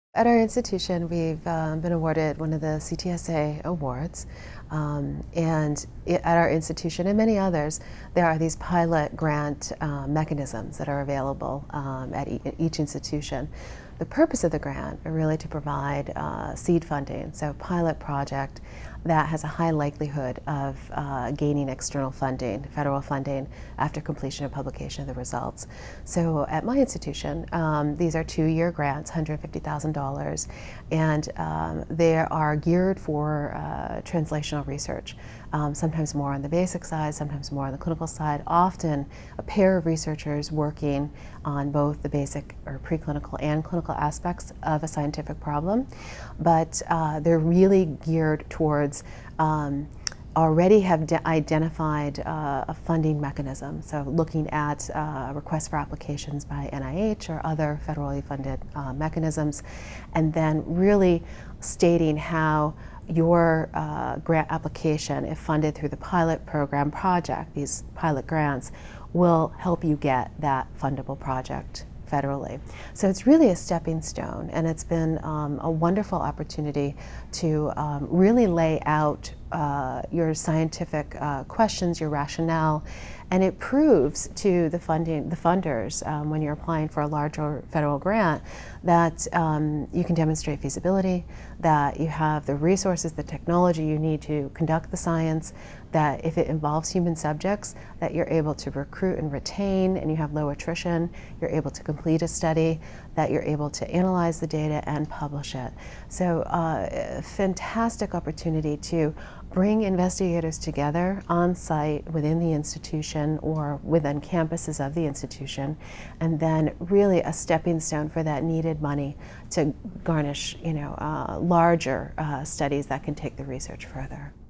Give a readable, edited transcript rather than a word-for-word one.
At our institution, we've been awarded one of the CTSA awards, at our institution and many others, there are these pilot grant mechanisms that are available at each institution. The purpose of the grant are really to provide seed funding, so a pilot project that has a high likelihood of gaining external funding, federal funding, after completion of publication of the results. So at my institution, these are 2-year grants, $150,000, and they are geared for translational research, sometimes more on the basic side, sometimes more on the clinical side, often a pair of researchers working on both the basic or preclinical and clinical aspects of a scientific problem, but they're really geared towards already have identified a funding mechanism, so looking at requests for applications by NIH or other federally funded mechanisms, and then really stating how your grant application, if funded through the pilot program project, these pilot grants, will help you get that fundable project federally. So it's really a stepping stone, and it's been a wonderful opportunity to really lay out your scientific questions, your rationale, and it proves to the funders, when you're applying for a larger federal grant, that you can demonstrate feasibility, that you have the resources, the technology you need to conduct the science, that if it involves human subjects, that you're able to recruit and retain, and you have low attrition, you're able to complete a study, that you're able to analyze the data and publish it. So a fantastic opportunity to bring investigators together on site within the institution or within campuses of the institution, and then really a stepping stone for that needed money to garnish, larger studies that can take the research further.